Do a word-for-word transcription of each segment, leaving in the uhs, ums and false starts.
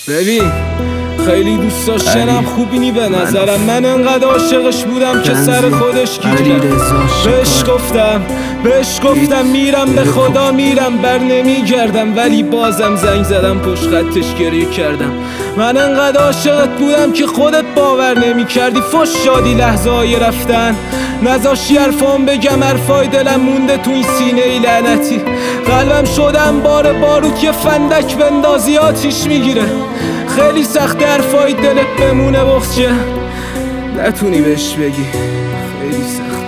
ببین خیلی دوست داشتنم خوبی نی به نظرم. من انقدر عاشقش بودم که سر خودش گیر بهش گفتم بهش گفتم میرم به خدا میرم بر نمیگردم، ولی بازم زنگ زدم پشت خطش گریه کردم. من انقدر عاشقت بودم که خودت باور نمی کردی. فش شادی لحظه های رفتن نذاشی حرفام بگم، حرفای دلم مونده تو این سینه ای لعنتی. قلبم شدم بار باروت یه فندک بندازی آتیش میگیره. خیلی سخت حرفای دلت بمونه بغض چه نتونی بهش بگی، خیلی سخت.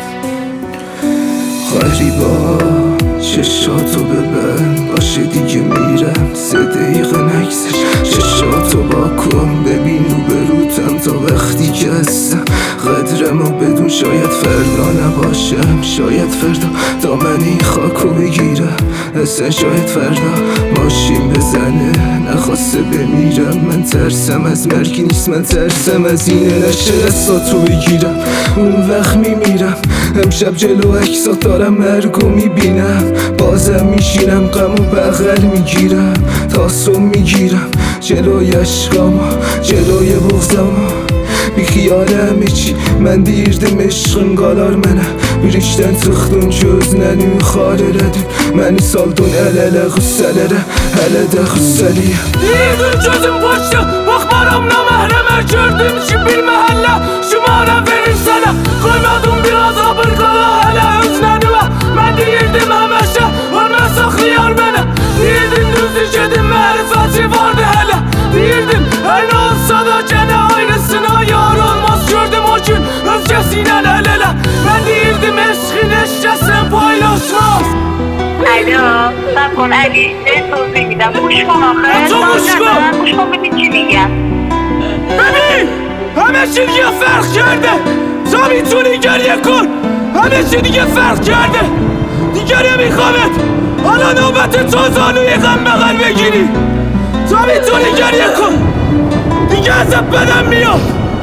غریبا چشاتو ببند باشه دیگه میرم، سه دقیقه نگذشت چشاتو با کن ببین رو بروتم تا وقتی که هستم. قدرمو بدون شاید فردا نباشم، شاید فردا دامن این خاکو بگیرم، اصلا شاید فردا ماشین بزنه نخواسته بمیرم. من ترسم از مرگی نیست، من ترسم از اینه نشه دستاتو بگیرم اون وقت میمیرم. امشب جلو اکسات دارم مرگو میبینم، بازم میشینم غمو بغل میگیرم، تاسو میگیرم جلوی عشقامو جلوی بغضامو. بی خیال همه چی من دیردم عشقم قالار منه birişten çıxdın gözlərini xar elədin məni saldın əl-ələ xüssələrə, hələ də xüssəliyəm. Deyirdim gözüm boşdu, baxmaram naməhrəmə, gördüm ki bir məhəllə şümara verir sənə. Qoymadım biraz abır qala hələ özlənimə, mən deyirdim həməşə ölməz saxlayar mənə. Deyirdim düzdür gedim mərifəti vardı hələ, deyirdim hər nə olsa da gənə ayrısına yar olmaz. Gördüm o gün özgəsiyle əl-ələ, mən deyirdim eşqin eşkəsən paylaşmaz. الو سب کن علی توضیح میدم گوش کن آخه تو گوش کن گوش کن ببین چی میگم. ببین همه چی دیگه فرق کرده، تا میتونی گریه کن. همه چی دیگه فرق کرده، دیگه نمیخوامت. حالا نوبت تو زانوی غم بغل بگیری، تا میتونی گریه کن. دیگه ازت بدم میاد.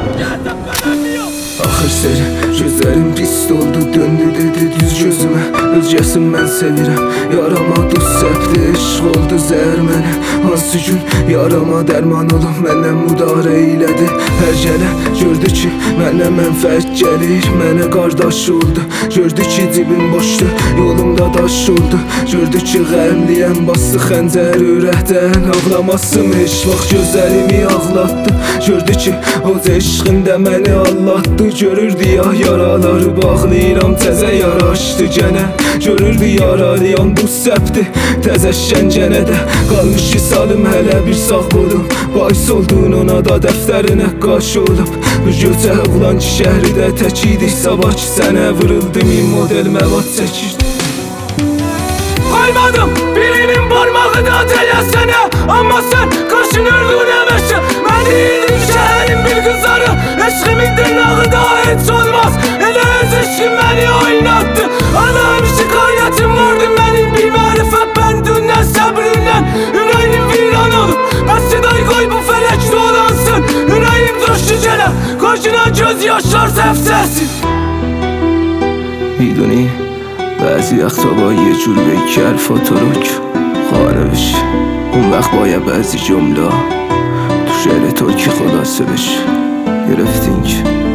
Axır seri gözlərim pis oldu, döndü dedi düz gözümə özgəsin mən sevirəm. Yarama duz səpdi, eşq oldu zəhər mənə. Hansı gün yarama dərman olub məndən müdarə elədi. Hər gələ gördü ki mənə mənfəət gəlir, mənə qardaş oldu. Gördü ki cibim boşdu, yolumda daş oldu. Gördü ki qəmliyəm, bastı xəncər ürəkdən. Ağlamasım heç vaxt gözlərimi ağlatdı. Gördü ki o eşqində məni allatdı. Görürdü ya yaraları bağlayıram, təzə yara açdı gənə. Görürdü yaralıyam bu səpdi təzə şəncənə də. Qalmış ki salım hələ bir sağ qolum, bays oldun ona da dəftərinə qaş olub. Bu göcə oğlan ki şəhridə tək idi, sabah ki sənə vırıldı min model məvad çəkirdi. Koymadım birinin parmağı da təyə sənə, amma sən qaşın ördün əməşə. Mən deyirdim şəhərin bir qızları, eşqimin dırnağı da heç olmaz. Elə öz eşqim məni oynattı, Allah'ım şikayetim vardı mənim bir mərifət bəndündən, səbrindən. Ürəyim viran olub, bəs day qoy bu fələk dolansın. Ürəyim coşdu gənə, qoşuna göz yaşlar səfsəsin. میدونی بعضی وقتا با یه جور بگی حرفاتو رک خانه بشه، اون وقت باید بعضی جمله تو شعر ترکی خلاصه بشه. گرفتین که